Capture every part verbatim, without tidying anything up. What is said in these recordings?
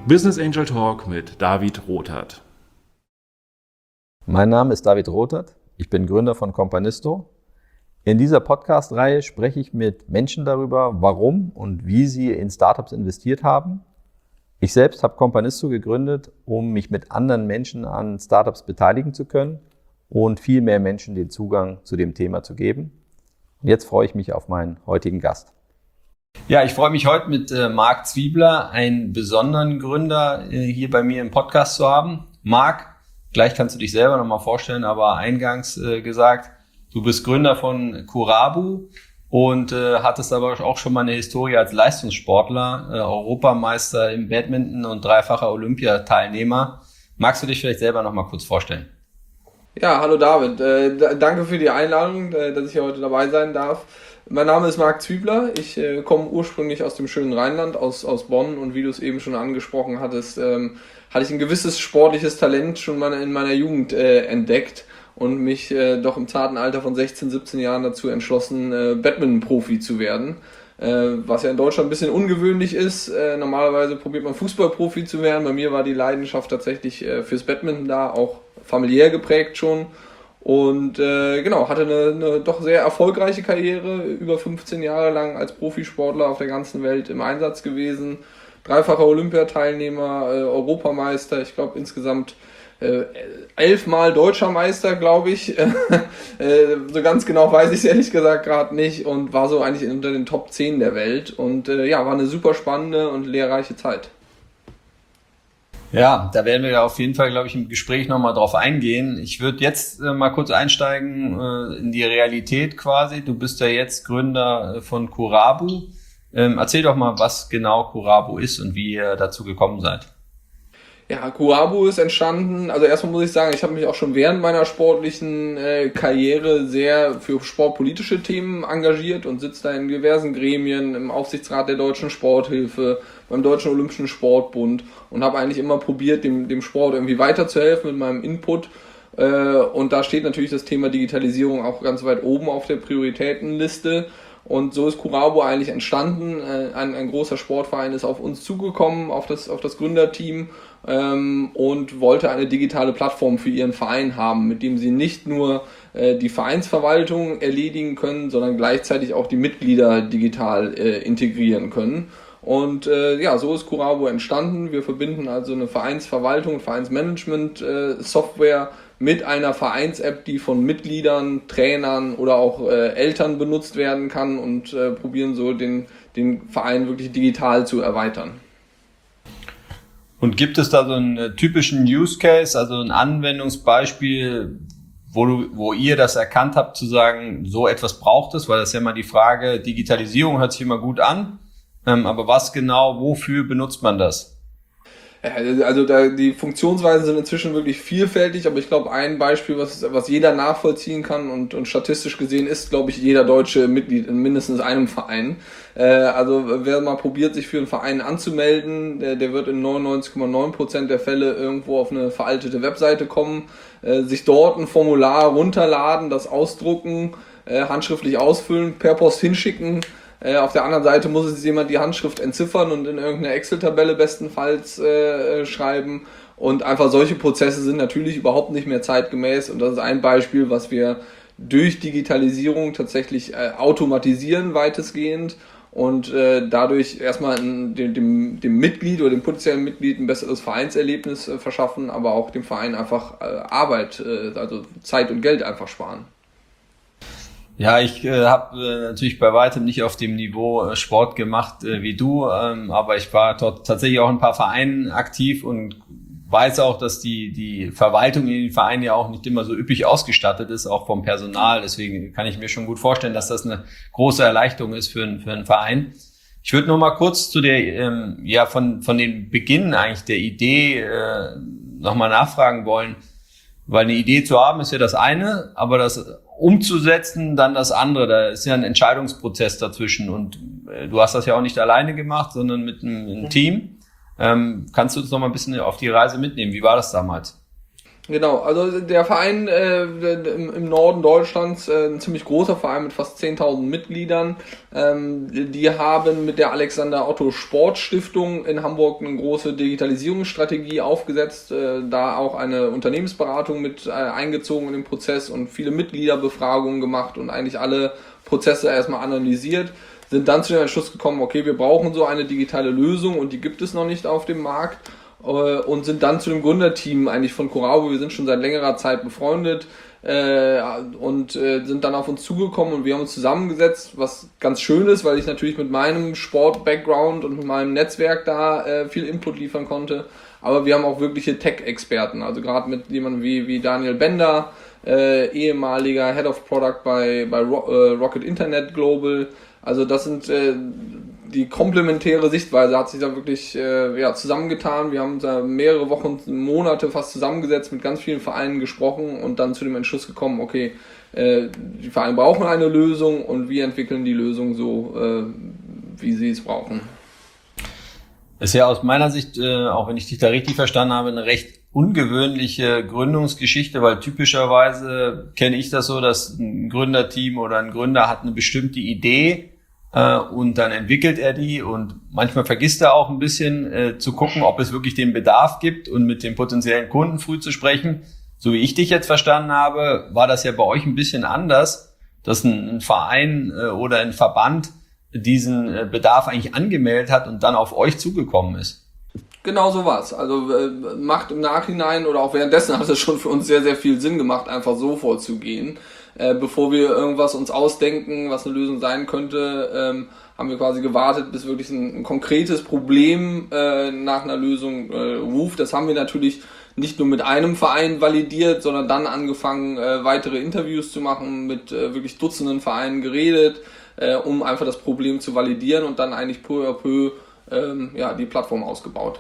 Business Angel Talk mit David Rothert. Mein Name ist David Rothert, ich bin Gründer von Companisto. In dieser Podcast-Reihe spreche ich mit Menschen darüber, warum und wie sie in Startups investiert haben. Ich selbst habe Companisto gegründet, um mich mit anderen Menschen an Startups beteiligen zu können und viel mehr Menschen den Zugang zu dem Thema zu geben. Und jetzt freue ich mich auf meinen heutigen Gast. Ja, ich freue mich heute mit äh, Marc Zwiebler, einen besonderen Gründer, äh, hier bei mir im Podcast zu haben. Marc, gleich kannst du dich selber nochmal vorstellen, aber eingangs äh, gesagt, du bist Gründer von Kurabu und äh, hattest aber auch schon mal eine Historie als Leistungssportler, äh, Europameister im Badminton und dreifacher Olympiateilnehmer. Magst du dich vielleicht selber nochmal kurz vorstellen? Ja, hallo David. Äh, d- danke für die Einladung, äh, dass ich hier heute dabei sein darf. Mein Name ist Marc Zwiebler. Ich äh, komme ursprünglich aus dem schönen Rheinland, aus, aus Bonn. Und wie du es eben schon angesprochen hattest, ähm, hatte ich ein gewisses sportliches Talent schon mal in meiner Jugend äh, entdeckt und mich äh, doch im zarten Alter von sechzehn, siebzehn Jahren dazu entschlossen, äh, Badminton-Profi zu werden. Äh, was ja in Deutschland ein bisschen ungewöhnlich ist. Äh, normalerweise probiert man Fußballprofi zu werden. Bei mir war die Leidenschaft tatsächlich äh, fürs Badminton da, auch familiär geprägt schon. Und äh, genau, hatte eine, eine doch sehr erfolgreiche Karriere, über fünfzehn Jahre lang als Profisportler auf der ganzen Welt im Einsatz gewesen. Dreifacher Olympiateilnehmer, äh, Europameister, ich glaube insgesamt äh, elfmal Deutscher Meister, glaube ich. äh, so ganz genau weiß ich es ehrlich gesagt gerade nicht und war so eigentlich unter den Top zehn der Welt. Und äh, ja, war eine super spannende und lehrreiche Zeit. Ja, da werden wir auf jeden Fall, glaube ich, im Gespräch nochmal drauf eingehen. Ich würde jetzt äh, mal kurz einsteigen äh, in die Realität quasi. Du bist ja jetzt Gründer äh, von Kurabu. Ähm, erzähl doch mal, was genau Kurabu ist und wie ihr dazu gekommen seid. Ja, Kurabu ist entstanden, also erstmal muss ich sagen, ich habe mich auch schon während meiner sportlichen äh, Karriere sehr für sportpolitische Themen engagiert und sitze da in diversen Gremien, im Aufsichtsrat der Deutschen Sporthilfe, beim Deutschen Olympischen Sportbund und habe eigentlich immer probiert, dem, dem Sport irgendwie weiterzuhelfen mit meinem Input. Äh, und da steht natürlich das Thema Digitalisierung auch ganz weit oben auf der Prioritätenliste. Und so ist Kurabu eigentlich entstanden. Ein, ein großer Sportverein ist auf uns zugekommen, auf das, auf das Gründerteam ähm, und wollte eine digitale Plattform für ihren Verein haben, mit dem sie nicht nur äh, die Vereinsverwaltung erledigen können, sondern gleichzeitig auch die Mitglieder digital äh, integrieren können. Und äh, ja, so ist Kurabu entstanden. Wir verbinden also eine Vereinsverwaltung, Vereinsmanagement-Software mit einer Vereins-App, die von Mitgliedern, Trainern oder auch äh, Eltern benutzt werden kann und äh, probieren so den, den Verein wirklich digital zu erweitern. Und gibt es da so einen typischen Use Case, also ein Anwendungsbeispiel, wo du, wo ihr das erkannt habt, zu sagen, so etwas braucht es? Weil das ist ja immer die Frage, Digitalisierung hört sich immer gut an, ähm, aber was genau, wofür benutzt man das? Also da, die Funktionsweisen sind inzwischen wirklich vielfältig, aber ich glaube, ein Beispiel, was, was jeder nachvollziehen kann und, und statistisch gesehen ist, glaube ich, jeder Deutsche Mitglied in mindestens einem Verein. Äh, also wer mal probiert, sich für einen Verein anzumelden, der, der wird in neunundneunzig Komma neun Prozent der Fälle irgendwo auf eine veraltete Webseite kommen, äh, sich dort ein Formular runterladen, das ausdrucken, äh, handschriftlich ausfüllen, per Post hinschicken. Äh, auf der anderen Seite muss es jemand die Handschrift entziffern und in irgendeine Excel-Tabelle bestenfalls äh, schreiben. Und einfach solche Prozesse sind natürlich überhaupt nicht mehr zeitgemäß. Und das ist ein Beispiel, was wir durch Digitalisierung tatsächlich äh, automatisieren weitestgehend und äh, dadurch erstmal dem, dem, dem Mitglied oder dem potenziellen Mitglied ein besseres Vereinserlebnis äh, verschaffen, aber auch dem Verein einfach äh, Arbeit, äh, also Zeit und Geld einfach sparen. Ja, ich äh, habe äh, natürlich bei weitem nicht auf dem Niveau äh, Sport gemacht äh, wie du, ähm, aber ich war dort tatsächlich auch in ein paar Vereinen aktiv und weiß auch, dass die die Verwaltung in den Vereinen ja auch nicht immer so üppig ausgestattet ist, auch vom Personal. Deswegen kann ich mir schon gut vorstellen, dass das eine große Erleichterung ist für, einen für einen Verein. Ich würde noch mal kurz zu der, ähm, ja, von von dem Beginn eigentlich der Idee äh, noch mal nachfragen wollen, weil eine Idee zu haben ist ja das eine, aber das umzusetzen dann das andere. Da ist ja ein Entscheidungsprozess dazwischen und äh, du hast das ja auch nicht alleine gemacht, sondern mit einem, einem Team. Ähm, kannst du uns noch mal ein bisschen auf die Reise mitnehmen? Wie war das damals? Genau, also der Verein äh, im, im Norden Deutschlands, äh, ein ziemlich großer Verein mit fast zehntausend Mitgliedern, ähm, die haben mit der Alexander Otto Sportstiftung in Hamburg eine große Digitalisierungsstrategie aufgesetzt, äh, da auch eine Unternehmensberatung mit äh, eingezogen in den Prozess und viele Mitgliederbefragungen gemacht und eigentlich alle Prozesse erstmal analysiert, sind dann zu dem Entschluss gekommen, okay, wir brauchen so eine digitale Lösung und die gibt es noch nicht auf dem Markt. Und sind dann zu dem Gründerteam eigentlich von Corabo, wir sind schon seit längerer Zeit befreundet äh, und äh, sind dann auf uns zugekommen und wir haben uns zusammengesetzt, was ganz schön ist, weil ich natürlich mit meinem Sport-Background und mit meinem Netzwerk da äh, viel Input liefern konnte, aber wir haben auch wirkliche Tech-Experten, also gerade mit jemandem wie, wie Daniel Bender, äh, ehemaliger Head of Product bei, bei Ro- äh, Rocket Internet Global, also das sind äh, die komplementäre Sichtweise hat sich da wirklich äh, ja, zusammengetan. Wir haben da mehrere Wochen, Monate fast zusammengesetzt, mit ganz vielen Vereinen gesprochen und dann zu dem Entschluss gekommen, okay, äh, die Vereine brauchen eine Lösung und wir entwickeln die Lösung so, äh, wie sie es brauchen. Ist ja aus meiner Sicht, äh, auch wenn ich dich da richtig verstanden habe, eine recht ungewöhnliche Gründungsgeschichte, weil typischerweise kenne ich das so, dass ein Gründerteam oder ein Gründer hat eine bestimmte Idee, und dann entwickelt er die und manchmal vergisst er auch ein bisschen äh, zu gucken, ob es wirklich den Bedarf gibt und mit den potenziellen Kunden früh zu sprechen. So wie ich dich jetzt verstanden habe, war das ja bei euch ein bisschen anders, dass ein, ein Verein äh, oder ein Verband diesen äh, Bedarf eigentlich angemeldet hat und dann auf euch zugekommen ist. Genau so war's. Also äh, macht im Nachhinein oder auch währenddessen hat es schon für uns sehr, sehr viel Sinn gemacht, einfach so vorzugehen. Äh, bevor wir irgendwas uns ausdenken, was eine Lösung sein könnte, ähm, haben wir quasi gewartet, bis wirklich ein, ein konkretes Problem äh, nach einer Lösung äh, ruft. Das haben wir natürlich nicht nur mit einem Verein validiert, sondern dann angefangen, äh, weitere Interviews zu machen, mit äh, wirklich Dutzenden Vereinen geredet, äh, um einfach das Problem zu validieren und dann eigentlich peu à peu ähm, ja, die Plattform ausgebaut.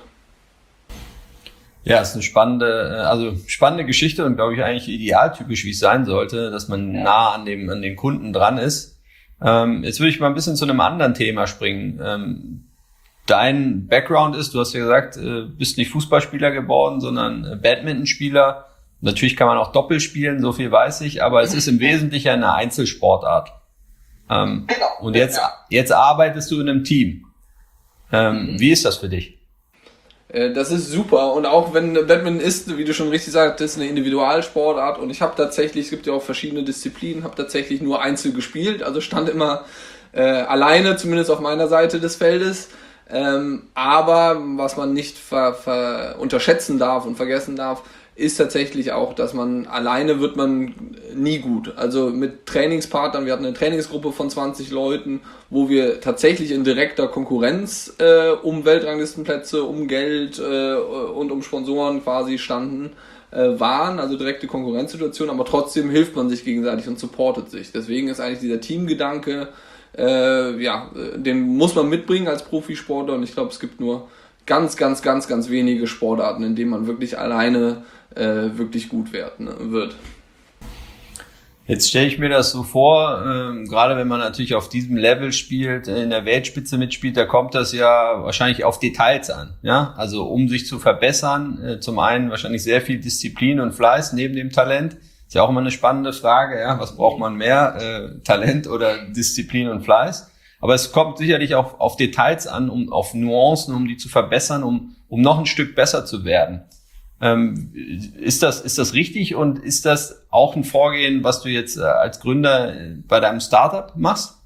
Ja, ist eine spannende, also spannende Geschichte und glaube ich eigentlich idealtypisch, wie es sein sollte, dass man nah an dem an den Kunden dran ist. Ähm, jetzt würde ich mal ein bisschen zu einem anderen Thema springen. Ähm, dein Background ist, du hast ja gesagt, äh, bist nicht Fußballspieler geworden, sondern Badmintonspieler. Natürlich kann man auch Doppel spielen, so viel weiß ich, aber es ist im Wesentlichen eine Einzelsportart. Ähm, genau. Und jetzt jetzt arbeitest du in einem Team. Ähm, mhm. Wie ist das für dich? Das ist super und auch wenn Badminton ist, wie du schon richtig sagtest, eine Individualsportart und ich habe tatsächlich, es gibt ja auch verschiedene Disziplinen, habe tatsächlich nur Einzel gespielt, also stand immer äh, alleine, zumindest auf meiner Seite des Feldes, ähm, aber was man nicht ver, ver unterschätzen darf und vergessen darf, ist tatsächlich auch, dass man alleine wird man nie gut. Also mit Trainingspartnern, wir hatten eine Trainingsgruppe von zwanzig Leuten, wo wir tatsächlich in direkter Konkurrenz äh, um Weltranglistenplätze, um Geld äh, und um Sponsoren quasi standen, äh, waren, also direkte Konkurrenzsituation, aber trotzdem hilft man sich gegenseitig und supportet sich. Deswegen ist eigentlich dieser Teamgedanke, äh, ja, den muss man mitbringen als Profisportler und ich glaube, es gibt nur ganz, ganz, ganz, ganz wenige Sportarten, in denen man wirklich alleine äh, wirklich gut wird, ne, wird. Jetzt stelle ich mir das so vor, ähm, gerade wenn man natürlich auf diesem Level spielt, in der Weltspitze mitspielt, da kommt das ja wahrscheinlich auf Details an. Ja, also um sich zu verbessern, äh, zum einen wahrscheinlich sehr viel Disziplin und Fleiß neben dem Talent. Ist ja auch immer eine spannende Frage, ja, was braucht man mehr, äh, Talent oder Disziplin und Fleiß? Aber es kommt sicherlich auch auf Details an, um auf Nuancen, um die zu verbessern, um um noch ein Stück besser zu werden. Ähm, ist das ist das richtig und ist das auch ein Vorgehen, was du jetzt äh, als Gründer bei deinem Startup machst?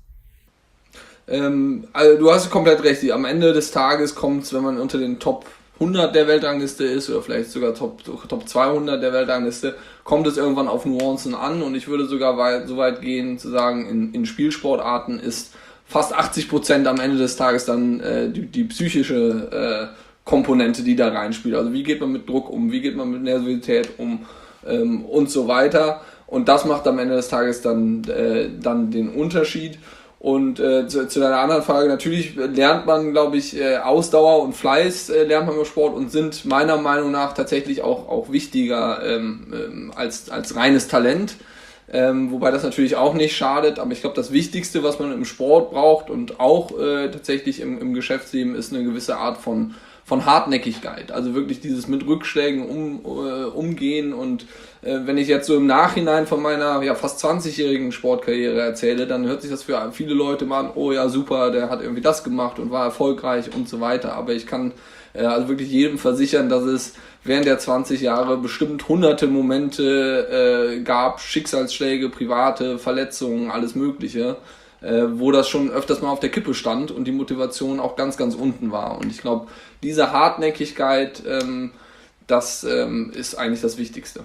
Ähm, also du hast komplett recht. Am Ende des Tages kommt es, wenn man unter den Top hundert der Weltrangliste ist oder vielleicht sogar Top, Top zweihundert der Weltrangliste, kommt es irgendwann auf Nuancen an und ich würde sogar weit, so weit gehen zu sagen, in, in Spielsportarten ist fast achtzig Prozent am Ende des Tages dann äh, die, die psychische äh, Komponente, die da reinspielt. Also wie geht man mit Druck um, wie geht man mit Nervosität um ähm, und so weiter. Und das macht am Ende des Tages dann, äh, dann den Unterschied. Und äh, zu, zu deiner anderen Frage, natürlich lernt man, glaube ich, äh, Ausdauer und Fleiß äh, lernt man im Sport und sind meiner Meinung nach tatsächlich auch, auch wichtiger ähm, ähm, als, als reines Talent. Ähm, wobei das natürlich auch nicht schadet, aber ich glaube, das Wichtigste, was man im Sport braucht und auch äh, tatsächlich im, im Geschäftsleben, ist eine gewisse Art von, von Hartnäckigkeit. Also wirklich dieses mit Rückschlägen um, äh, umgehen. Und äh, wenn ich jetzt so im Nachhinein von meiner ja fast zwanzigjährigen Sportkarriere erzähle, dann hört sich das für viele Leute mal an, oh ja super, der hat irgendwie das gemacht und war erfolgreich und so weiter. Aber ich kann äh, also wirklich jedem versichern, dass es während der zwanzig Jahre bestimmt hunderte Momente äh, gab, Schicksalsschläge, private Verletzungen, alles Mögliche, äh, wo das schon öfters mal auf der Kippe stand und die Motivation auch ganz, ganz unten war. Und ich glaube, diese Hartnäckigkeit, ähm, das ähm, ist eigentlich das Wichtigste.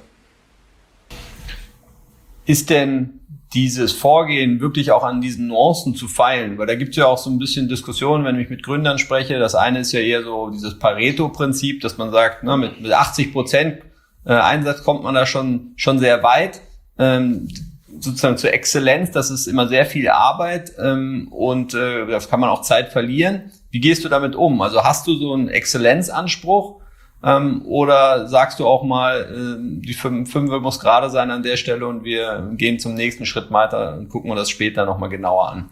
Ist denn dieses Vorgehen wirklich auch an diesen Nuancen zu feilen? Weil da gibt es ja auch so ein bisschen Diskussionen, wenn ich mit Gründern spreche. Das eine ist ja eher so dieses Pareto-Prinzip, dass man sagt, na, mit, mit achtzig Prozent äh, Einsatz kommt man da schon schon sehr weit. Ähm, sozusagen zur Exzellenz, das ist immer sehr viel Arbeit ähm, und äh, das kann man auch Zeit verlieren. Wie gehst du damit um? Also hast du so einen Exzellenzanspruch? Ähm, oder sagst du auch mal, äh, die fünf, fünf muss gerade sein an der Stelle und wir gehen zum nächsten Schritt weiter und gucken uns das später nochmal genauer an?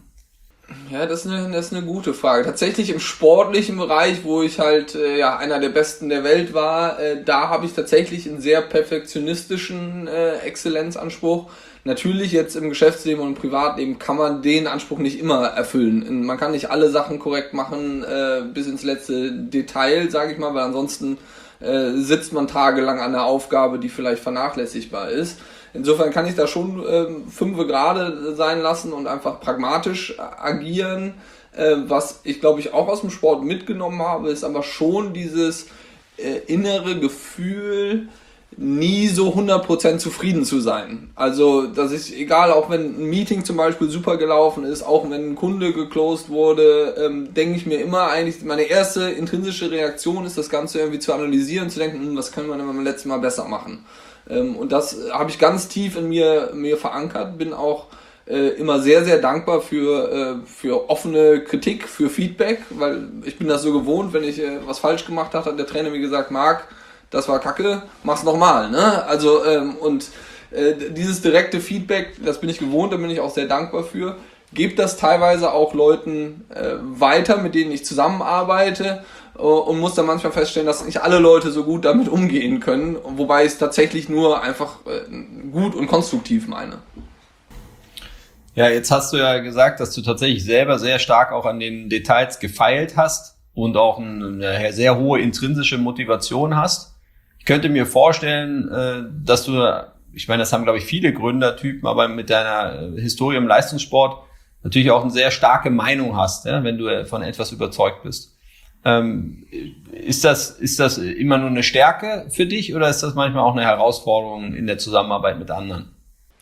Ja, das ist, eine, das ist eine gute Frage. Tatsächlich im sportlichen Bereich, wo ich halt äh, ja einer der Besten der Welt war, äh, da habe ich tatsächlich einen sehr perfektionistischen äh, Exzellenzanspruch. Natürlich jetzt im Geschäftsleben und im Privatleben kann man den Anspruch nicht immer erfüllen. Man kann nicht alle Sachen korrekt machen, äh, bis ins letzte Detail, sage ich mal, weil ansonsten äh, sitzt man tagelang an einer Aufgabe, die vielleicht vernachlässigbar ist. Insofern kann ich da schon äh, fünfe gerade sein lassen und einfach pragmatisch agieren. Äh, was ich, glaube ich, auch aus dem Sport mitgenommen habe, ist aber schon dieses äh, innere Gefühl, nie so hundert Prozent zufrieden zu sein. Also, dass ich, egal, auch wenn ein Meeting zum Beispiel super gelaufen ist, auch wenn ein Kunde geclosed wurde, ähm, denke ich mir immer eigentlich, meine erste intrinsische Reaktion ist, das Ganze irgendwie zu analysieren, zu denken, hm, was können wir denn beim letzten Mal besser machen? Ähm, und das habe ich ganz tief in mir, mir verankert, bin auch äh, immer sehr, sehr dankbar für, äh, für offene Kritik, für Feedback, weil ich bin das so gewohnt, wenn ich äh, was falsch gemacht habe, hat der Trainer mir gesagt, Marc, das war kacke, mach's nochmal, ne? Also, ähm, und äh, dieses direkte Feedback, das bin ich gewohnt, da bin ich auch sehr dankbar für. Gebe das teilweise auch Leuten äh, weiter, mit denen ich zusammenarbeite äh, und muss dann manchmal feststellen, dass nicht alle Leute so gut damit umgehen können, wobei ich es tatsächlich nur einfach äh, gut und konstruktiv meine. Ja, jetzt hast du ja gesagt, dass du tatsächlich selber sehr stark auch an den Details gefeilt hast und auch eine sehr hohe intrinsische Motivation hast. Ich könnte mir vorstellen, dass du, ich meine, das haben, glaube ich, viele Gründertypen, aber mit deiner Historie im Leistungssport natürlich auch eine sehr starke Meinung hast, ja, wenn du von etwas überzeugt bist. Ähm, ist das, ist das immer nur eine Stärke für dich oder ist das manchmal auch eine Herausforderung in der Zusammenarbeit mit anderen?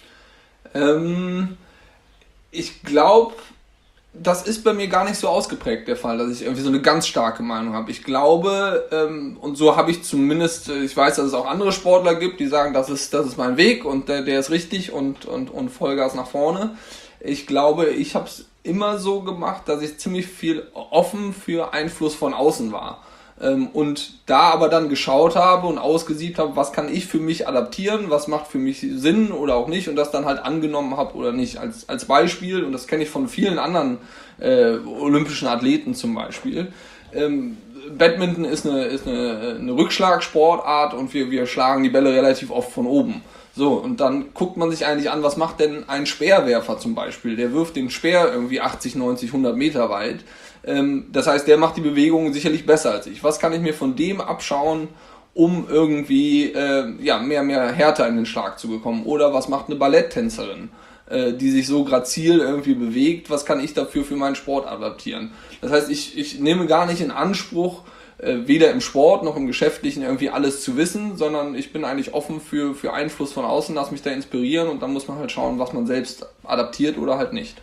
Ähm, ich glaube, das ist bei mir gar nicht so ausgeprägt der Fall, dass ich irgendwie so eine ganz starke Meinung habe. Ich glaube, ähm, und so habe ich zumindest, ich weiß, dass es auch andere Sportler gibt, die sagen, das ist, das ist mein Weg und der, der ist richtig und, und, und Vollgas nach vorne. Ich glaube, ich habe es immer so gemacht, dass ich ziemlich viel offen für Einfluss von außen war. Ähm, und da aber dann geschaut habe und ausgesiebt habe, was kann ich für mich adaptieren, was macht für mich Sinn oder auch nicht und das dann halt angenommen habe oder nicht. Als, als Beispiel, und das kenne ich von vielen anderen äh, olympischen Athleten zum Beispiel, ähm, Badminton ist eine, ist eine, eine Rückschlagsportart und wir, wir schlagen die Bälle relativ oft von oben. So, und dann guckt man sich eigentlich an, was macht denn ein Speerwerfer zum Beispiel? Der wirft den Speer irgendwie achtzig, neunzig, hundert Meter weit. Ähm, das heißt, der macht die Bewegung sicherlich besser als ich. Was kann ich mir von dem abschauen, um irgendwie äh, ja, mehr, mehr Härte in den Schlag zu bekommen? Oder was macht eine Balletttänzerin, äh, die sich so grazil irgendwie bewegt? Was kann ich dafür für meinen Sport adaptieren? Das heißt, ich, ich nehme gar nicht in Anspruch, weder im Sport noch im Geschäftlichen irgendwie alles zu wissen, sondern ich bin eigentlich offen für, für Einfluss von außen, lass mich da inspirieren und dann muss man halt schauen, was man selbst adaptiert oder halt nicht.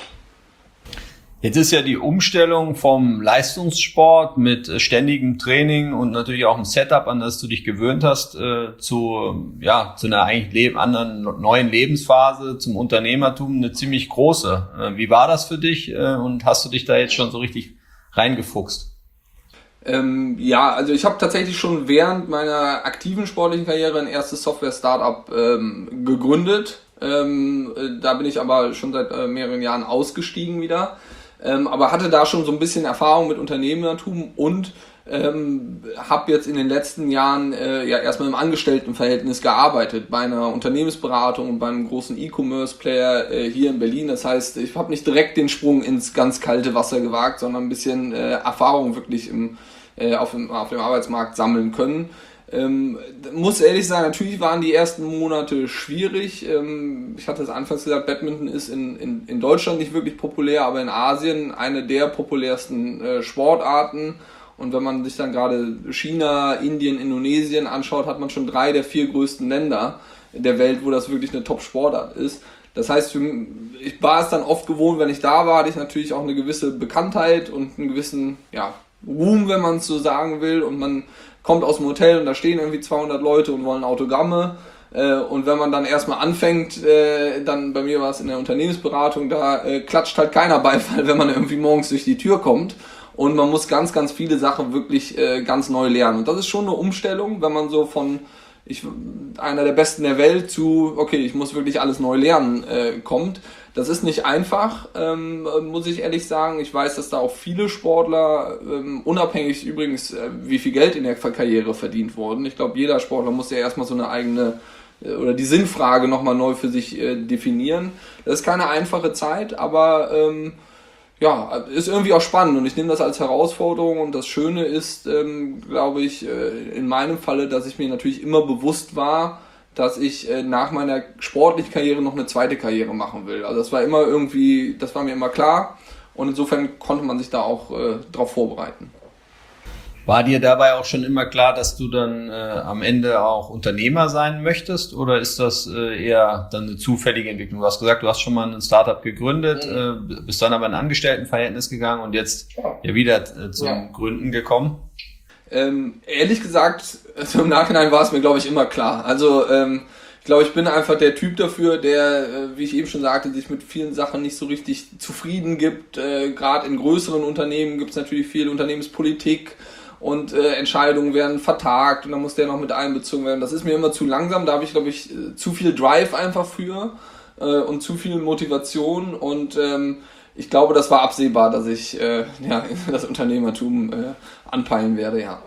Jetzt ist ja die Umstellung vom Leistungssport mit ständigem Training und natürlich auch ein Setup, an das du dich gewöhnt hast, äh, zu, ja, zu einer eigentlich leben, anderen neuen Lebensphase, zum Unternehmertum, eine ziemlich große. Äh, wie war das für dich äh, und hast du dich da jetzt schon so richtig reingefuchst? Ähm, ja, also ich habe tatsächlich schon während meiner aktiven sportlichen Karriere ein erstes Software-Startup ähm, gegründet. Ähm, da bin ich aber schon seit äh, mehreren Jahren ausgestiegen wieder. ähm, aber hatte da schon so ein bisschen Erfahrung mit Unternehmertum und ähm, habe jetzt in den letzten Jahren äh, ja erstmal im Angestelltenverhältnis gearbeitet, bei einer Unternehmensberatung und bei einem großen E-Commerce-Player äh, hier in Berlin. Das heißt, ich habe nicht direkt den Sprung ins ganz kalte Wasser gewagt, sondern ein bisschen äh, Erfahrung wirklich im, äh, auf, dem, auf dem Arbeitsmarkt sammeln können. Ähm, muss ehrlich sagen, natürlich waren die ersten Monate schwierig. Ähm, ich hatte es anfangs gesagt, Badminton ist in, in, in Deutschland nicht wirklich populär, aber in Asien eine der populärsten äh, Sportarten. Und wenn man sich dann gerade China, Indien, Indonesien anschaut, hat man schon drei der vier größten Länder der Welt, wo das wirklich eine Top-Sportart ist. Das heißt, ich war es dann oft gewohnt, wenn ich da war, hatte ich natürlich auch eine gewisse Bekanntheit und einen gewissen ja, Ruhm, wenn man es so sagen will. Und man kommt aus dem Hotel und da stehen irgendwie zweihundert Leute und wollen Autogramme. Und wenn man dann erstmal anfängt, dann bei mir war es in der Unternehmensberatung, da klatscht halt keiner Beifall, wenn man irgendwie morgens durch die Tür kommt. Und man muss ganz, ganz viele Sachen wirklich äh, ganz neu lernen. Und das ist schon eine Umstellung, wenn man so von ich, einer der Besten der Welt zu, okay, ich muss wirklich alles neu lernen, äh, kommt. Das ist nicht einfach, ähm, muss ich ehrlich sagen. Ich weiß, dass da auch viele Sportler, ähm, unabhängig übrigens, äh, wie viel Geld in der Karriere verdient wurden. Ich glaube, jeder Sportler muss ja erstmal so eine eigene äh, oder die Sinnfrage nochmal neu für sich äh, definieren. Das ist keine einfache Zeit, aber ähm, ja, ist irgendwie auch spannend und ich nehme das als Herausforderung und das Schöne ist, ähm, glaube ich, äh, in meinem Falle, dass ich mir natürlich immer bewusst war, dass ich äh, nach meiner sportlichen Karriere noch eine zweite Karriere machen will. Also das war immer irgendwie, das war mir immer klar und insofern konnte man sich da auch äh, drauf vorbereiten. War dir dabei auch schon immer klar, dass du dann äh, am Ende auch Unternehmer sein möchtest oder ist das äh, eher dann eine zufällige Entwicklung? Du hast gesagt, du hast schon mal ein Startup gegründet, mhm. äh, bist dann aber in ein Angestelltenverhältnis gegangen und jetzt ja, ja wieder äh, zum ja. Gründen gekommen. Ähm, ehrlich gesagt, also im Nachhinein war es mir, glaube ich, immer klar. Also ähm, ich glaube, ich bin einfach der Typ dafür, der, äh, wie ich eben schon sagte, sich mit vielen Sachen nicht so richtig zufrieden gibt. Äh, Gerade in größeren Unternehmen gibt es natürlich viel Unternehmenspolitik. Und äh, Entscheidungen werden vertagt und dann muss der noch mit einbezogen werden. Das ist mir immer zu langsam, da habe ich, glaube ich, zu viel Drive einfach für äh, und zu viel Motivation und ähm, ich glaube, das war absehbar, dass ich äh, ja, das Unternehmertum äh, anpeilen werde, ja.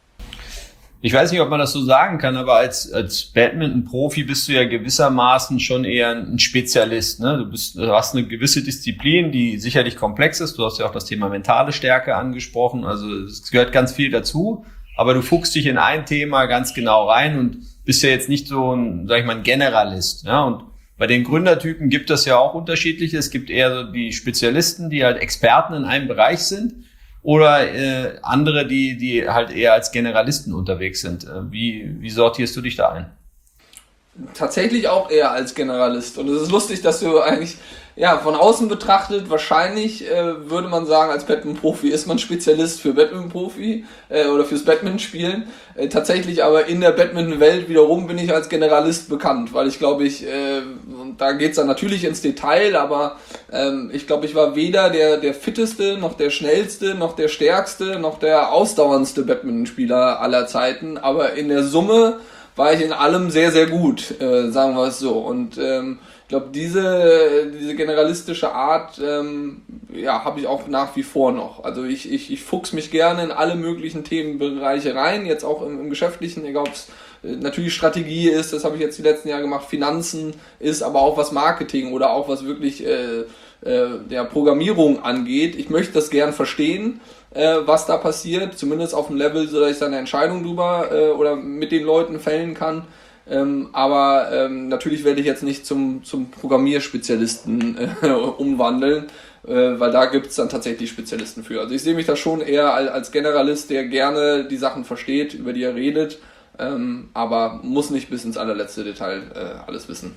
Ich weiß nicht, ob man das so sagen kann, aber als, als Badminton-Profi bist du ja gewissermaßen schon eher ein Spezialist, ne? Du bist, du hast eine gewisse Disziplin, die sicherlich komplex ist. Du hast ja auch das Thema mentale Stärke angesprochen. Also es gehört ganz viel dazu. Aber du fuchst dich in ein Thema ganz genau rein und bist ja jetzt nicht so ein, sag ich mal, ein Generalist, ja? Und bei den Gründertypen gibt es ja auch unterschiedliche. Es gibt eher so die Spezialisten, die halt Experten in einem Bereich sind. Oder äh, andere, die die halt eher als Generalisten unterwegs sind. Äh, wie, wie sortierst du dich da ein? Tatsächlich auch eher als Generalist. Und es ist lustig, dass du eigentlich, ja, von außen betrachtet, wahrscheinlich äh, würde man sagen, als Badminton-Profi ist man Spezialist für Badminton-Profi äh, oder fürs Badminton-Spielen. Äh, tatsächlich aber in der Badminton-Welt wiederum bin ich als Generalist bekannt, weil ich glaube ich, äh, und da geht's dann natürlich ins Detail, aber ähm, ich glaube, ich war weder der, der fitteste, noch der schnellste, noch der stärkste, noch der ausdauerndste Badminton-Spieler aller Zeiten, aber in der Summe war ich in allem sehr, sehr gut, äh, sagen wir es so. Und ähm, ich glaube, diese, diese generalistische Art ähm, ja, habe ich auch nach wie vor noch. Also ich, ich, ich fuchs mich gerne in alle möglichen Themenbereiche rein, jetzt auch im, im Geschäftlichen, egal ob es äh, natürlich Strategie ist, das habe ich jetzt die letzten Jahre gemacht, Finanzen ist, aber auch was Marketing oder auch was wirklich äh, äh, der Programmierung angeht. Ich möchte das gern verstehen, äh, was da passiert, zumindest auf dem Level, so dass ich dann eine Entscheidung drüber äh, oder mit den Leuten fällen kann. Ähm, aber ähm, natürlich werde ich jetzt nicht zum, zum Programmierspezialisten äh, umwandeln, äh, weil da gibt es dann tatsächlich Spezialisten für. Also ich sehe mich da schon eher als, als Generalist, der gerne die Sachen versteht, über die er redet, ähm, aber muss nicht bis ins allerletzte Detail äh, alles wissen.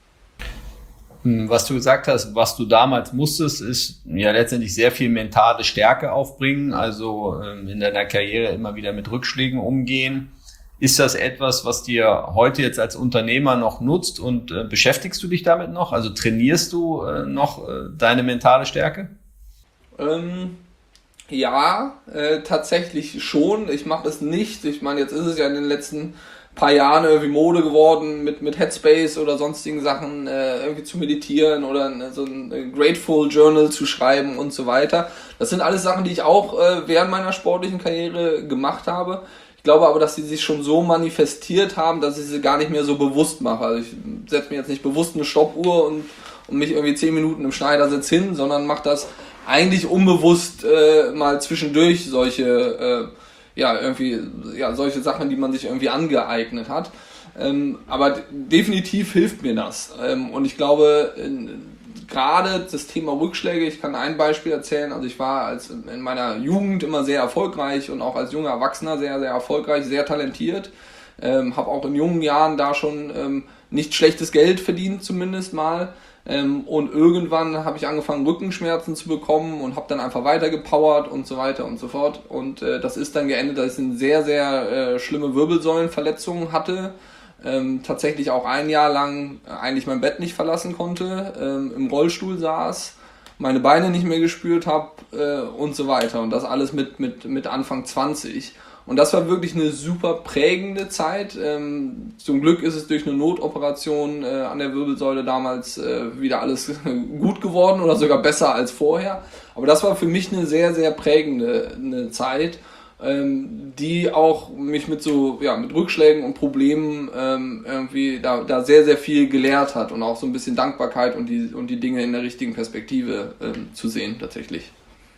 Was du gesagt hast, was du damals musstest, ist ja letztendlich sehr viel mentale Stärke aufbringen, also ähm, in deiner Karriere immer wieder mit Rückschlägen umgehen. Ist das etwas, was dir heute jetzt als Unternehmer noch nutzt und äh, beschäftigst du dich damit noch? Also trainierst du äh, noch äh, deine mentale Stärke? Ähm, ja, äh, tatsächlich schon. Ich mache es nicht. Ich meine, jetzt ist es ja in den letzten paar Jahren irgendwie Mode geworden, mit, mit Headspace oder sonstigen Sachen äh, irgendwie zu meditieren oder so ein Grateful Journal zu schreiben und so weiter. Das sind alles Sachen, die ich auch äh, während meiner sportlichen Karriere gemacht habe. Ich glaube aber, dass sie sich schon so manifestiert haben, dass ich sie gar nicht mehr so bewusst mache. Also ich setze mir jetzt nicht bewusst eine Stoppuhr und, und mich irgendwie zehn Minuten im Schneidersitz hin, sondern mache das eigentlich unbewusst äh, mal zwischendurch solche äh, ja irgendwie ja solche Sachen, die man sich irgendwie angeeignet hat. Ähm, aber d- definitiv hilft mir das. Ähm, und ich glaube, in, gerade das Thema Rückschläge, ich kann ein Beispiel erzählen, also ich war als in meiner Jugend immer sehr erfolgreich und auch als junger Erwachsener sehr, sehr erfolgreich, sehr talentiert, ähm, habe auch in jungen Jahren da schon ähm, nicht schlechtes Geld verdient zumindest mal, ähm, und irgendwann habe ich angefangen Rückenschmerzen zu bekommen und habe dann einfach weiter gepowert und so weiter und so fort und äh, das ist dann geendet, dass ich eine sehr, sehr äh, schlimme Wirbelsäulenverletzung hatte. Ähm, tatsächlich auch ein Jahr lang eigentlich mein Bett nicht verlassen konnte, ähm, im Rollstuhl saß, meine Beine nicht mehr gespürt habe äh, und so weiter. Und das alles mit, mit, mit Anfang zwanzig. Und das war wirklich eine super prägende Zeit. Ähm, zum Glück ist es durch eine Notoperation äh, an der Wirbelsäule damals äh, wieder alles gut geworden oder sogar besser als vorher. Aber das war für mich eine sehr, sehr prägende eine Zeit, ähm, die auch mich mit so ja mit Rückschlägen und Problemen ähm, irgendwie da da sehr sehr viel gelehrt hat und auch so ein bisschen Dankbarkeit und die und die Dinge in der richtigen Perspektive ähm, zu sehen tatsächlich.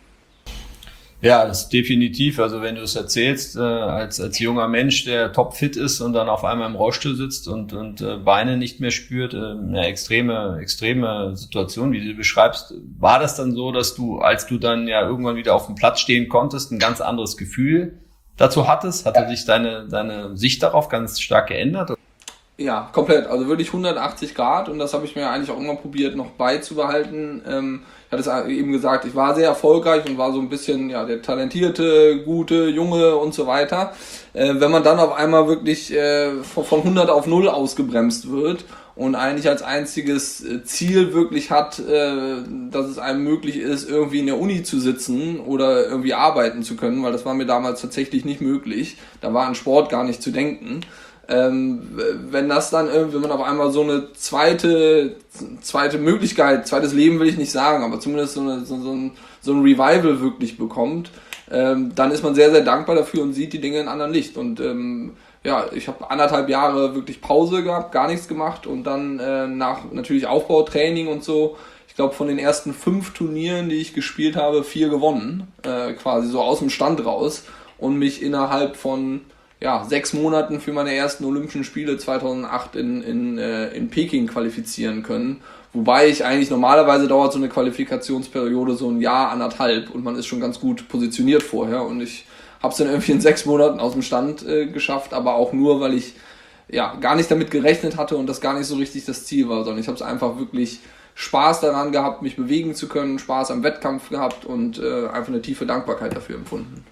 Ja, das ist definitiv. Also wenn du es erzählst, äh, als als junger Mensch, der topfit ist und dann auf einmal im Rollstuhl sitzt und und äh, Beine nicht mehr spürt, äh, eine extreme extreme Situation, wie du beschreibst. War das dann so, dass du, als du dann ja irgendwann wieder auf dem Platz stehen konntest, ein ganz anderes Gefühl dazu hattest? Hatte sich deine deine Sicht darauf ganz stark geändert? Ja, komplett. Also wirklich hundertachtzig Grad und das habe ich mir eigentlich auch immer probiert noch beizubehalten. Ähm, ich hatte es eben gesagt, ich war sehr erfolgreich und war so ein bisschen ja der talentierte, gute, junge und so weiter. Äh, wenn man dann auf einmal wirklich äh, von, von hundert auf null ausgebremst wird und eigentlich als einziges Ziel wirklich hat, äh, dass es einem möglich ist, irgendwie in der Uni zu sitzen oder irgendwie arbeiten zu können, weil das war mir damals tatsächlich nicht möglich. Da war an Sport gar nicht zu denken. Ähm, wenn das dann irgendwie, wenn man auf einmal so eine zweite, zweite Möglichkeit, zweites Leben will ich nicht sagen, aber zumindest so, eine, so, so, ein, so ein Revival wirklich bekommt, ähm, dann ist man sehr, sehr dankbar dafür und sieht die Dinge in einem anderen Licht. Und ähm, ja, ich habe anderthalb Jahre wirklich Pause gehabt, gar nichts gemacht und dann äh, nach natürlich Aufbautraining und so, ich glaube von den ersten fünf Turnieren, die ich gespielt habe, vier gewonnen, äh, quasi so aus dem Stand raus und mich innerhalb von ja, sechs Monaten für meine ersten Olympischen Spiele zweitausendacht in, in, äh, in Peking qualifizieren können. Wobei ich eigentlich normalerweise dauert so eine Qualifikationsperiode so ein Jahr, anderthalb und man ist schon ganz gut positioniert vorher und ich habe es dann irgendwie in sechs Monaten aus dem Stand äh, geschafft, aber auch nur, weil ich ja gar nicht damit gerechnet hatte und das gar nicht so richtig das Ziel war, sondern ich habe es einfach wirklich Spaß daran gehabt, mich bewegen zu können, Spaß am Wettkampf gehabt und äh, einfach eine tiefe Dankbarkeit dafür empfunden.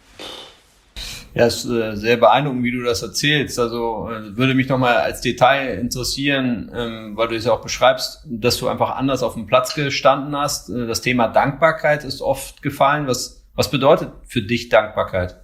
Ja, es ist äh, sehr beeindruckend, wie du das erzählst. Also äh, würde mich nochmal als Detail interessieren, ähm, weil du es ja auch beschreibst, dass du einfach anders auf dem Platz gestanden hast. Äh, das Thema Dankbarkeit ist oft gefallen. Was, was bedeutet für dich Dankbarkeit?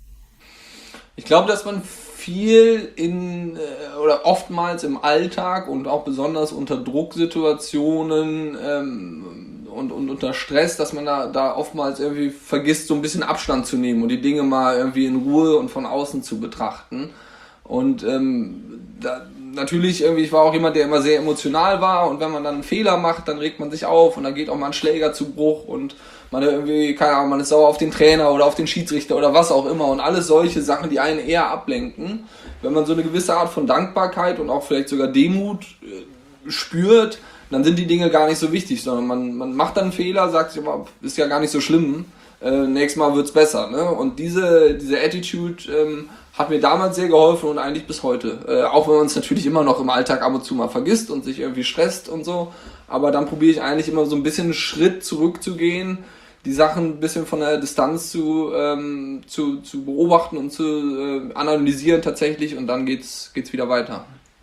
Ich glaube, dass man viel in äh, oder oftmals im Alltag und auch besonders unter Drucksituationen ähm, und, und unter Stress, dass man da, da oftmals irgendwie vergisst, so ein bisschen Abstand zu nehmen und die Dinge mal irgendwie in Ruhe und von außen zu betrachten. Und ähm, da, natürlich irgendwie, ich war auch jemand, der immer sehr emotional war und wenn man dann einen Fehler macht, dann regt man sich auf und dann geht auch mal ein Schläger zu Bruch und man irgendwie, keine Ahnung, man ist sauer auf den Trainer oder auf den Schiedsrichter oder was auch immer und alles solche Sachen, die einen eher ablenken. Wenn man so eine gewisse Art von Dankbarkeit und auch vielleicht sogar Demut äh, spürt, dann sind die Dinge gar nicht so wichtig, sondern man, man macht dann einen Fehler, sagt sich immer, ist ja gar nicht so schlimm, äh, nächstes Mal wird's besser. Ne? Und diese, diese Attitude ähm, hat mir damals sehr geholfen und eigentlich bis heute. Äh, auch wenn man es natürlich immer noch im Alltag ab und zu mal vergisst und sich irgendwie stresst und so. Aber dann probiere ich eigentlich immer so ein bisschen einen Schritt zurückzugehen, die Sachen ein bisschen von der Distanz zu, ähm, zu, zu beobachten und zu äh, analysieren tatsächlich und dann geht's, geht's wieder weiter.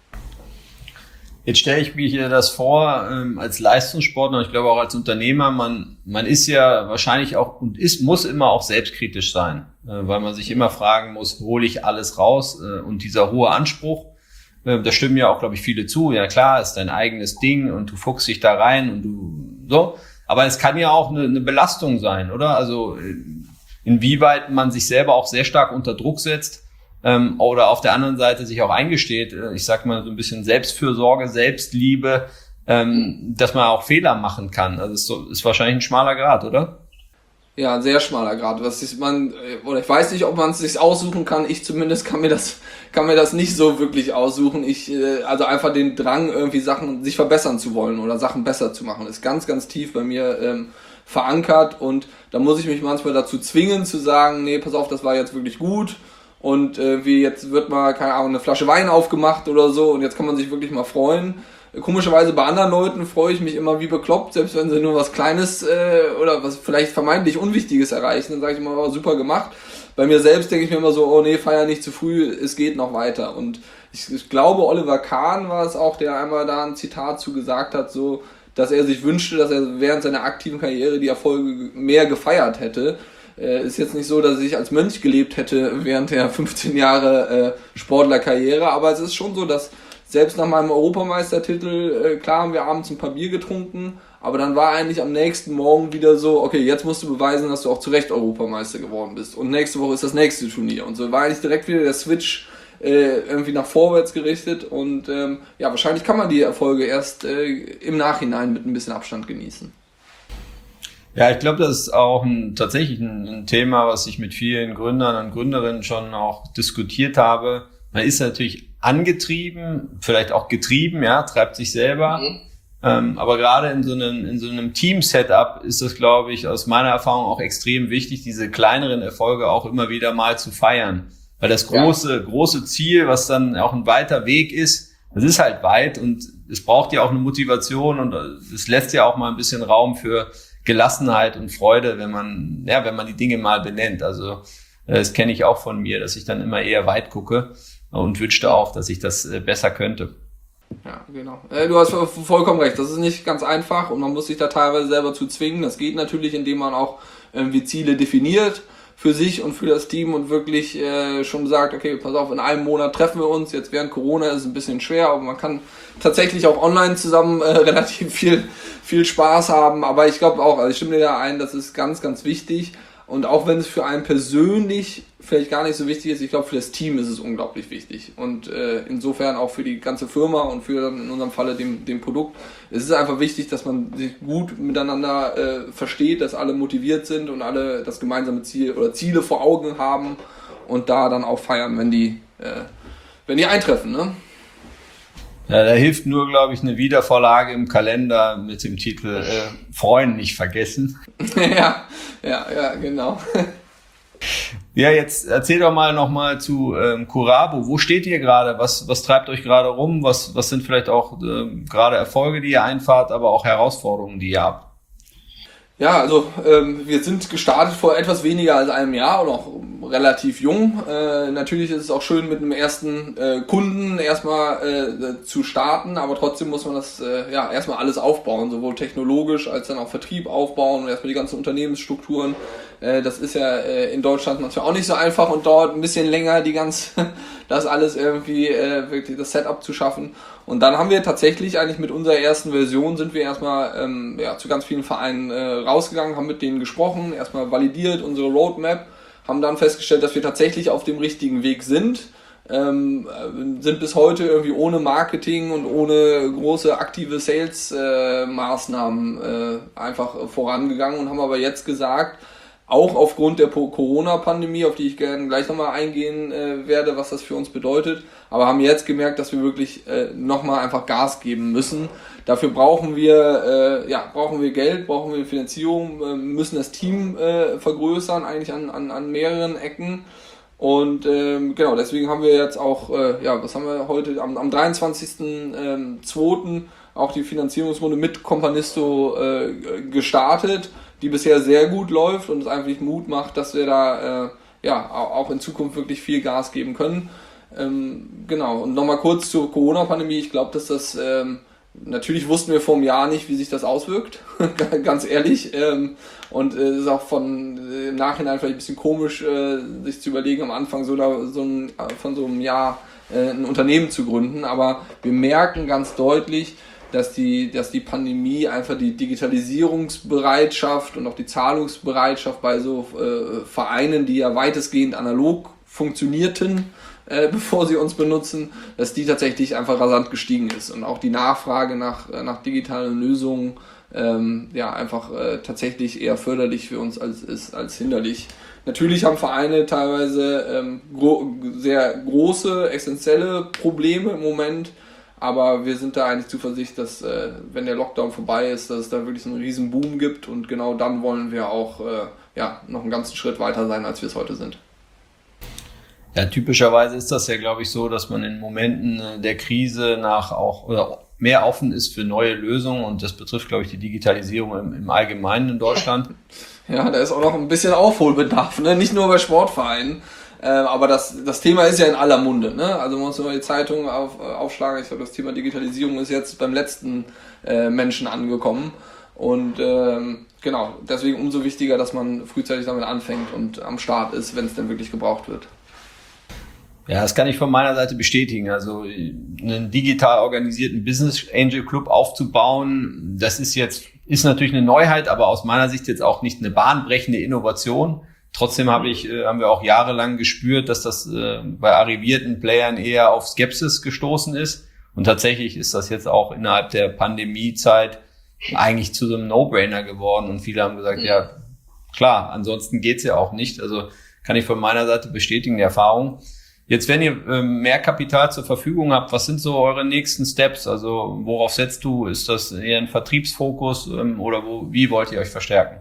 Jetzt stelle ich mir hier das vor, ähm, als Leistungssportler und ich glaube auch als Unternehmer, man, man ist ja wahrscheinlich auch und ist, muss immer auch selbstkritisch sein. äh, weil man sich immer fragen muss, hole ich alles raus? Äh, und dieser hohe Anspruch, äh, da stimmen ja auch, glaube ich, viele zu. Ja klar, ist dein eigenes Ding und du fuchst dich da rein und du so. Aber es kann ja auch eine, eine Belastung sein, oder? Also äh, inwieweit man sich selber auch sehr stark unter Druck setzt ähm, oder auf der anderen Seite sich auch eingesteht, äh, ich sag mal so ein bisschen Selbstfürsorge, Selbstliebe, ähm, dass man auch Fehler machen kann. Also es ist, ist wahrscheinlich ein schmaler Grat, oder? Ja, ein sehr schmaler Grad. Was ist man, oder ich weiß nicht, ob man es sich aussuchen kann. Ich zumindest kann mir das, kann mir das nicht so wirklich aussuchen. Ich, also einfach den Drang, irgendwie Sachen, sich verbessern zu wollen oder Sachen besser zu machen, ist ganz, ganz tief bei mir ähm, verankert, und da muss ich mich manchmal dazu zwingen zu sagen, nee, pass auf, das war jetzt wirklich gut, und äh, wie jetzt wird mal, keine Ahnung, eine Flasche Wein aufgemacht oder so, und jetzt kann man sich wirklich mal freuen. Komischerweise bei anderen Leuten freue ich mich immer wie bekloppt, selbst wenn sie nur was Kleines äh, oder was vielleicht vermeintlich Unwichtiges erreichen, dann sage ich immer, oh, super gemacht. Bei mir selbst denke ich mir immer so, oh nee, feier nicht zu früh, es geht noch weiter. Und ich, ich glaube, Oliver Kahn war es auch, der einmal da ein Zitat zu gesagt hat, so, dass er sich wünschte, dass er während seiner aktiven Karriere die Erfolge mehr gefeiert hätte. Äh, ist jetzt nicht so, dass er sich als Mönch gelebt hätte während der fünfzehn Jahre äh, Sportlerkarriere, aber es ist schon so, dass selbst nach meinem Europameistertitel, äh, klar haben wir abends ein paar Bier getrunken, aber dann war eigentlich am nächsten Morgen wieder so, okay, jetzt musst du beweisen, dass du auch zu Recht Europameister geworden bist. Und nächste Woche ist das nächste Turnier. Und so war eigentlich direkt wieder der Switch äh, irgendwie nach vorwärts gerichtet. Und ähm, ja, wahrscheinlich kann man die Erfolge erst äh, im Nachhinein mit ein bisschen Abstand genießen. Ja, ich glaube, das ist auch ein, tatsächlich ein, ein Thema, was ich mit vielen Gründern und Gründerinnen schon auch diskutiert habe. Man ist natürlich angetrieben, vielleicht auch getrieben, ja, treibt sich selber. Mhm. Ähm, aber gerade in so einem, in so einem Team-Setup ist das, glaube ich, aus meiner Erfahrung auch extrem wichtig, diese kleineren Erfolge auch immer wieder mal zu feiern. Weil das große, ja. große Ziel, was dann auch ein weiter Weg ist, das ist halt weit, und es braucht ja auch eine Motivation, und es lässt ja auch mal ein bisschen Raum für Gelassenheit und Freude, wenn man, ja, wenn man die Dinge mal benennt. Also, das kenne ich auch von mir, dass ich dann immer eher weit gucke und wünschte auch, dass ich das besser könnte. Ja, genau. Äh, du hast vollkommen recht. Das ist nicht ganz einfach, und man muss sich da teilweise selber zu zwingen. Das geht natürlich, indem man auch irgendwie Ziele definiert für sich und für das Team und wirklich äh, schon sagt, okay, pass auf, in einem Monat treffen wir uns. Jetzt während Corona ist es ein bisschen schwer, aber man kann tatsächlich auch online zusammen äh, relativ viel, viel Spaß haben. Aber ich glaube auch, also ich stimme dir da ein, das ist ganz, ganz wichtig. Und auch wenn es für einen persönlich vielleicht gar nicht so wichtig ist, ich glaube, für das Team ist es unglaublich wichtig. Und äh, insofern auch für die ganze Firma und für dann in unserem Falle dem, dem Produkt. Es ist einfach wichtig, dass man sich gut miteinander äh, versteht, dass alle motiviert sind und alle das gemeinsame Ziel oder Ziele vor Augen haben und da dann auch feiern, wenn die, äh, wenn die eintreffen, ne? Ja, da hilft nur, glaube ich, eine Wiedervorlage im Kalender mit dem Titel äh, Freuen nicht vergessen. ja, ja, ja, genau. Ja, jetzt erzähl doch mal nochmal zu ähm, Curabo. Wo steht ihr gerade? Was, was treibt euch gerade rum? Was, was sind vielleicht auch äh, gerade Erfolge, die ihr einfahrt, aber auch Herausforderungen, die ihr habt? Ja, also ähm, wir sind gestartet vor etwas weniger als einem Jahr und auch relativ jung. Äh, natürlich ist es auch schön, mit einem ersten äh, Kunden erstmal äh, zu starten, aber trotzdem muss man das äh, ja erstmal alles aufbauen, sowohl technologisch als dann auch Vertrieb aufbauen und erstmal die ganzen Unternehmensstrukturen. Äh, das ist ja äh, in Deutschland manchmal auch nicht so einfach und dauert ein bisschen länger, die ganz das alles irgendwie äh, wirklich das Setup zu schaffen. Und dann haben wir tatsächlich eigentlich mit unserer ersten Version sind wir erstmal ähm, ja, zu ganz vielen Vereinen äh, rausgegangen, haben mit denen gesprochen, erstmal validiert unsere Roadmap, haben dann festgestellt, dass wir tatsächlich auf dem richtigen Weg sind, ähm, sind bis heute irgendwie ohne Marketing und ohne große aktive Sales-Maßnahmen äh, äh, einfach vorangegangen und haben aber jetzt gesagt, auch aufgrund der Corona-Pandemie, auf die ich gerne gleich nochmal eingehen äh, werde, was das für uns bedeutet, aber haben jetzt gemerkt, dass wir wirklich äh, nochmal einfach Gas geben müssen. Dafür brauchen wir, äh, ja, brauchen wir Geld, brauchen wir Finanzierung, äh, müssen das Team äh, vergrößern, eigentlich an, an, an mehreren Ecken. Und ähm, genau, deswegen haben wir jetzt auch, äh, ja, was haben wir heute, am, am dreiundzwanzigsten zweiten auch die Finanzierungsrunde mit Companisto äh, gestartet, die bisher sehr gut läuft und es einfach Mut macht, dass wir da äh, ja auch in Zukunft wirklich viel Gas geben können. Ähm, genau, und nochmal kurz zur Corona-Pandemie. Ich glaube, dass das ähm, natürlich wussten wir vor einem Jahr nicht, wie sich das auswirkt, ganz ehrlich. Ähm, und es ist auch von äh, im Nachhinein vielleicht ein bisschen komisch, äh, sich zu überlegen, am Anfang so, da, so ein, von so einem Jahr äh, ein Unternehmen zu gründen. Aber wir merken ganz deutlich, dass die, dass die Pandemie einfach die Digitalisierungsbereitschaft und auch die Zahlungsbereitschaft bei so äh, Vereinen, die ja weitestgehend analog funktionierten, äh, bevor sie uns benutzen, dass die tatsächlich einfach rasant gestiegen ist. Und auch die Nachfrage nach, nach digitalen Lösungen ähm, ja einfach äh, tatsächlich eher förderlich für uns als, ist, als hinderlich. Natürlich haben Vereine teilweise ähm, gro- sehr große, essentielle Probleme im Moment, aber wir sind da eigentlich zuversichtlich, dass äh, wenn der Lockdown vorbei ist, dass es da wirklich so einen riesen Boom gibt und genau dann wollen wir auch äh, ja, noch einen ganzen Schritt weiter sein, als wir es heute sind. Ja, typischerweise ist das ja, glaube ich, so, dass man in Momenten der Krise nach auch oder mehr offen ist für neue Lösungen und das betrifft, glaube ich, die Digitalisierung im, im Allgemeinen in Deutschland. Ja, da ist auch noch ein bisschen Aufholbedarf, ne? Nicht nur bei Sportvereinen. Äh, aber das, das Thema ist ja in aller Munde, ne? Also man muss nur die Zeitung auf, aufschlagen. Ich glaube, das Thema Digitalisierung ist jetzt beim letzten äh, Menschen angekommen. Und ähm, genau, deswegen umso wichtiger, dass man frühzeitig damit anfängt und am Start ist, wenn es denn wirklich gebraucht wird. Ja, das kann ich von meiner Seite bestätigen. Also einen digital organisierten Business Angel Club aufzubauen, das ist jetzt, ist natürlich eine Neuheit, aber aus meiner Sicht jetzt auch nicht eine bahnbrechende Innovation. Trotzdem habe ich, äh, haben wir auch jahrelang gespürt, dass das äh, bei arrivierten Playern eher auf Skepsis gestoßen ist. Und tatsächlich ist das jetzt auch innerhalb der Pandemiezeit eigentlich zu so einem No-Brainer geworden. Und viele haben gesagt, ja klar, ansonsten geht's ja auch nicht. Also kann ich von meiner Seite bestätigen, die Erfahrung. Jetzt, wenn ihr ähm, mehr Kapital zur Verfügung habt, was sind so eure nächsten Steps? Also worauf setzt du? Ist das eher ein Vertriebsfokus ähm, oder wo, wie wollt ihr euch verstärken?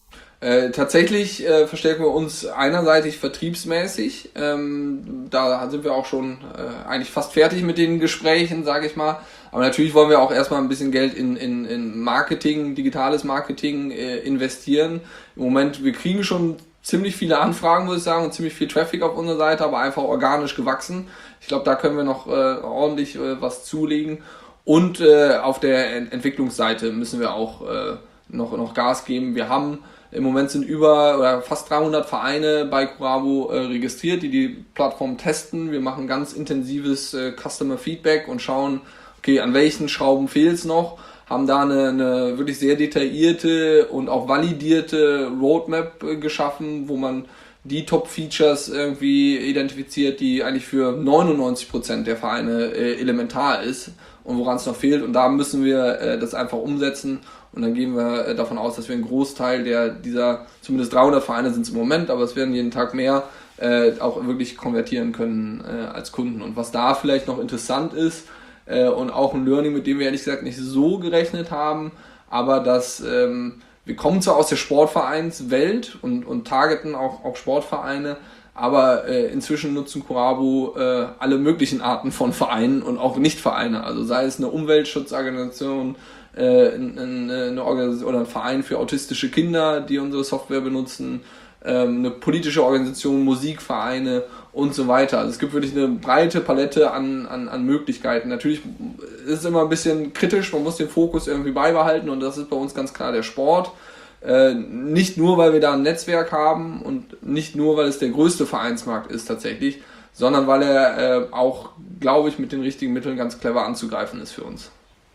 Äh, tatsächlich äh, verstärken wir uns einerseitig vertriebsmäßig. Ähm, da sind wir auch schon äh, eigentlich fast fertig mit den Gesprächen, sage ich mal. Aber natürlich wollen wir auch erstmal ein bisschen Geld in, in, in Marketing, digitales Marketing äh, investieren. Im Moment, wir kriegen schon ziemlich viele Anfragen, muss ich sagen, und ziemlich viel Traffic auf unserer Seite, aber einfach organisch gewachsen. Ich glaube, da können wir noch äh, ordentlich äh, was zulegen. Und äh, auf der Ent- Entwicklungsseite müssen wir auch äh, noch, noch Gas geben. Wir haben im Moment sind über oder fast dreihundert Vereine bei Kurabo äh, registriert, die die Plattform testen. Wir machen ganz intensives äh, Customer Feedback und schauen, okay, an welchen Schrauben fehlt es noch. Haben da eine, eine wirklich sehr detaillierte und auch validierte Roadmap äh, geschaffen, wo man die Top-Features irgendwie identifiziert, die eigentlich für neunundneunzig Prozent der Vereine äh, elementar ist und woran es noch fehlt. Und da müssen wir äh, das einfach umsetzen. Und dann gehen wir äh, davon aus, dass wir einen Großteil der dieser, zumindest dreihundert Vereine sind es im Moment, aber es werden jeden Tag mehr, äh, auch wirklich konvertieren können äh, als Kunden. Und was da vielleicht noch interessant ist, äh, und auch ein Learning, mit dem wir ehrlich gesagt nicht so gerechnet haben, aber dass ähm, wir kommen zwar aus der Sportvereinswelt und, und targeten auch, auch Sportvereine, aber äh, inzwischen nutzen Kurabo äh, alle möglichen Arten von Vereinen und auch Nichtvereine. Also sei es eine Umweltschutzorganisation, äh, eine, eine Organisation oder ein Verein für autistische Kinder, die unsere Software benutzen, ähm, eine politische Organisation, Musikvereine und so weiter. Also es gibt wirklich eine breite Palette an, an, an Möglichkeiten. Natürlich ist es immer ein bisschen kritisch, man muss den Fokus irgendwie beibehalten und das ist bei uns ganz klar der Sport. Äh, nicht nur, weil wir da ein Netzwerk haben und nicht nur, weil es der größte Vereinsmarkt ist tatsächlich, sondern weil er äh, auch, glaube ich, mit den richtigen Mitteln ganz clever anzugreifen ist für uns.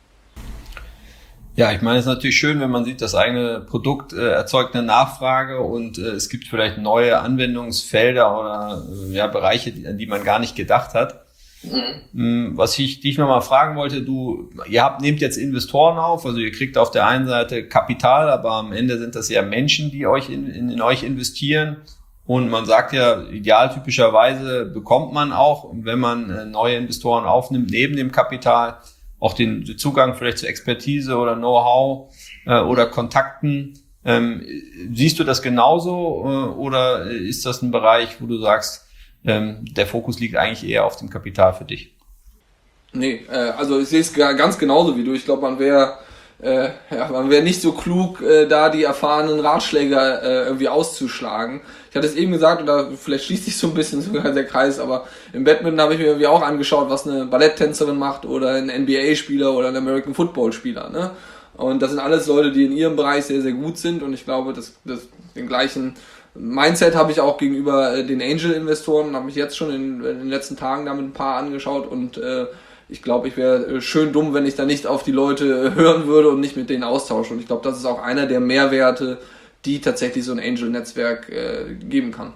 Ja, ich meine, es ist natürlich schön, wenn man sieht, das eigene Produkt äh, erzeugt eine Nachfrage und äh, es gibt vielleicht neue Anwendungsfelder oder äh, ja, Bereiche, die, an die man gar nicht gedacht hat. Mhm. Was ich dich nochmal fragen wollte, du, ihr habt, nehmt jetzt Investoren auf, also ihr kriegt auf der einen Seite Kapital, aber am Ende sind das ja Menschen, die euch in, in, in euch investieren. Und man sagt ja, idealtypischerweise bekommt man auch, wenn man äh, neue Investoren aufnimmt, neben dem Kapital auch den Zugang vielleicht zu Expertise oder Know-how äh, oder Kontakten. Ähm, siehst du das genauso äh, oder ist das ein Bereich, wo du sagst, ähm, der Fokus liegt eigentlich eher auf dem Kapital für dich? Nee, äh, also ich sehe es ganz genauso wie du. Ich glaube, man wäre äh, ja, man wäre nicht so klug, äh, da die erfahrenen Ratschläger äh, irgendwie auszuschlagen. Ich hatte es eben gesagt, oder vielleicht schließt sich so ein bisschen sogar der Kreis, aber im Badminton habe ich mir irgendwie auch angeschaut, was eine Balletttänzerin macht oder ein N B A-Spieler oder ein American Football-Spieler, ne? Und das sind alles Leute, die in ihrem Bereich sehr, sehr gut sind, und ich glaube, dass, dass den gleichen Mindset habe ich auch gegenüber äh, den Angel-Investoren, habe mich jetzt schon in, in den letzten Tagen damit ein paar angeschaut, und äh, ich glaube, ich wäre schön dumm, wenn ich da nicht auf die Leute hören würde und nicht mit denen austausche. Und ich glaube, das ist auch einer der Mehrwerte, die tatsächlich so ein Angel-Netzwerk äh, geben kann.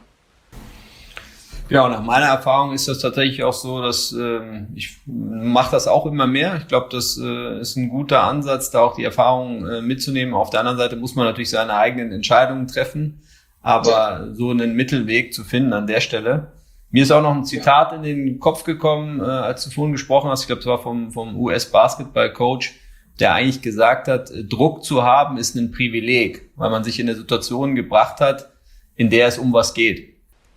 Ja, und nach meiner Erfahrung ist das tatsächlich auch so, dass ähm, ich mache das auch immer mehr. Ich glaube, das äh, ist ein guter Ansatz, da auch die Erfahrung äh, mitzunehmen. Auf der anderen Seite muss man natürlich seine eigenen Entscheidungen treffen, aber so einen Mittelweg zu finden an der Stelle. Mir ist auch noch ein Zitat in den Kopf gekommen, äh, als du vorhin gesprochen hast. Ich glaube, es war vom, vom U S-Basketball-Coach, der eigentlich gesagt hat, Druck zu haben ist ein Privileg, weil man sich in eine Situation gebracht hat, in der es um was geht.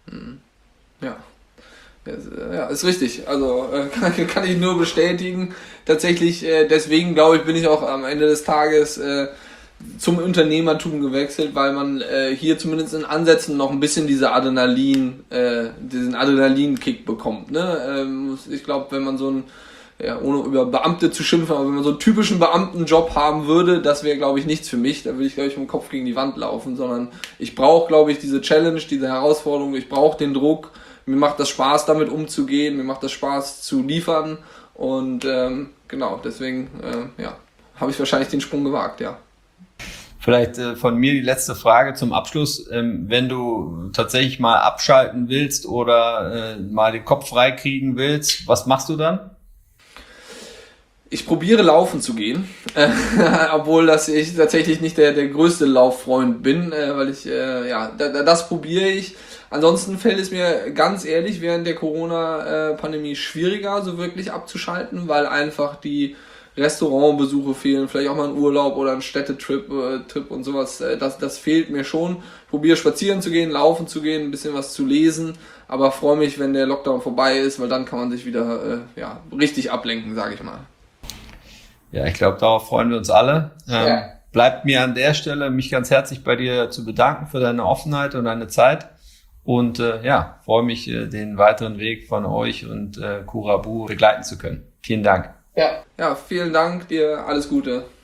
Ja, ja, ist richtig. Also äh, kann, kann ich nur bestätigen. Tatsächlich, äh, deswegen glaube ich, bin ich auch am Ende des Tages äh, zum Unternehmertum gewechselt, weil man äh, hier zumindest in Ansätzen noch ein bisschen diese Adrenalin, äh, diesen Adrenalinkick bekommt. Ne? Ähm, ich glaube, wenn man so einen, ja, ohne über Beamte zu schimpfen, aber wenn man so einen typischen Beamtenjob haben würde, das wäre, glaube ich, nichts für mich. Da würde ich, glaube ich, mit dem Kopf gegen die Wand laufen, sondern ich brauche, glaube ich, diese Challenge, diese Herausforderung, ich brauche den Druck. Mir macht das Spaß, damit umzugehen, mir macht das Spaß zu liefern, und ähm, genau, deswegen äh, ja, habe ich wahrscheinlich den Sprung gewagt, ja. Vielleicht äh, von mir die letzte Frage zum Abschluss. Ähm, wenn du tatsächlich mal abschalten willst oder äh, mal den Kopf frei kriegen willst, was machst du dann? Ich probiere laufen zu gehen, äh, obwohl das ich tatsächlich nicht der, der größte Lauffreund bin, äh, weil ich, äh, ja, da, das probiere ich. Ansonsten fällt es mir ganz ehrlich während der Corona-Pandemie schwieriger, so wirklich abzuschalten, weil einfach die Restaurantbesuche fehlen, vielleicht auch mal ein Urlaub oder ein Städtetrip äh, Trip und sowas. Äh, das, das fehlt mir schon. Ich probiere spazieren zu gehen, laufen zu gehen, ein bisschen was zu lesen, aber freue mich, wenn der Lockdown vorbei ist, weil dann kann man sich wieder äh, ja, richtig ablenken, sage ich mal. Ja, ich glaube, darauf freuen wir uns alle. Ähm, Ja. Bleibt mir an der Stelle, mich ganz herzlich bei dir zu bedanken für deine Offenheit und deine Zeit. Und äh, ja, freue mich, äh, den weiteren Weg von euch und äh, Kurabu begleiten zu können. Vielen Dank. Ja. Ja, vielen Dank dir, alles Gute.